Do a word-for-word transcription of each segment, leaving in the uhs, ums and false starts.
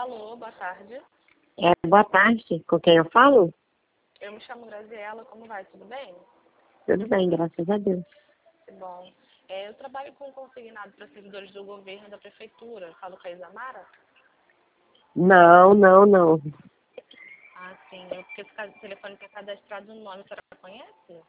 Alô, boa tarde. É, boa tarde. Com quem eu falo? Eu me chamo Graziela, como vai? Tudo bem? Tudo bem, graças a Deus. Que bom. É, eu trabalho com consignado para servidores do governo e da prefeitura. Falo com a Isamara? Não, não, não. Ah, sim. Eu, porque esse ca- telefone está cadastrado no nome, a senhora conhece?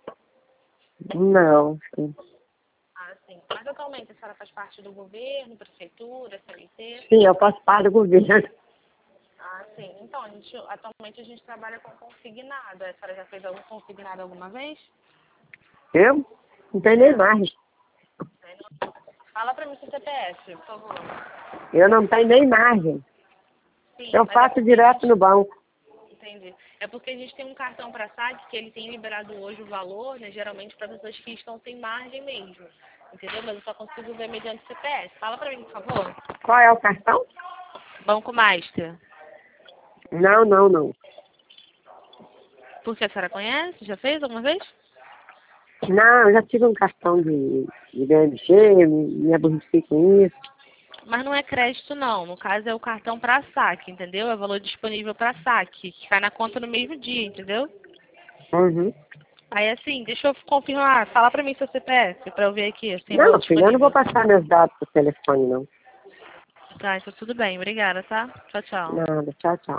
Não. Ah, sim. Mas atualmente a senhora faz parte do governo, prefeitura, C L T? Sim, eu faço parte do governo. Ah, sim. Então, a gente, atualmente a gente trabalha com consignado. A senhora já fez algum consignado alguma vez? Eu? Não tenho nem mais. Fala para mim seu C P F, por favor. Eu não tenho nem margem. Sim, Eu mas é faço porque a direto gente... no banco. Entendi. É porque a gente tem um cartão para saque que ele tem liberado hoje o valor, né, geralmente para pessoas que estão sem margem mesmo. Entendeu? Mas eu só consigo ver mediante C P F. Fala para mim, por favor. Qual é o cartão? Banco Master. Não, não, não. Por que a senhora conhece? Já fez alguma vez? Não, eu já tive um cartão de, de B M G, me, me aborreci com isso. Mas não é crédito, não. No caso, é o cartão para saque, entendeu? É valor disponível para saque, que cai na conta no mesmo dia, entendeu? Uhum. Aí, assim, deixa eu confirmar. Fala para mim seu C P F, para eu ver aqui se tem valor Não, filho, eu não vou disponível. passar meus dados pro telefone, não. Tá, então tudo bem. Obrigada, tá? Tchau, tchau. Nada, tchau, tchau.